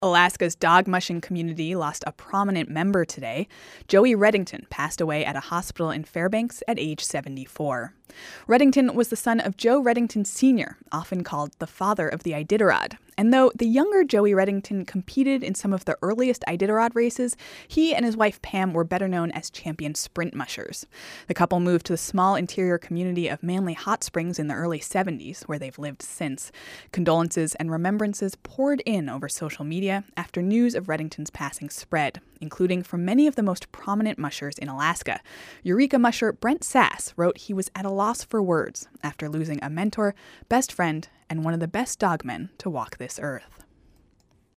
Alaska's dog mushing community lost a prominent member today. Joey Reddington passed away at a hospital in Fairbanks at age 74. Reddington was the son of Joe Reddington Sr., often called the father of the Iditarod. And though the younger Joey Reddington competed in some of the earliest Iditarod races, he and his wife Pam were better known as champion sprint mushers. The couple moved to the small interior community of Manly Hot Springs in the early 70s, where they've lived since. Condolences and remembrances poured in over social media after news of Reddington's passing spread, including from many of the most prominent mushers in Alaska. Eureka musher Brent Sass wrote he was at a loss for words after losing a mentor, best friend, and one of the best dogmen to walk this earth.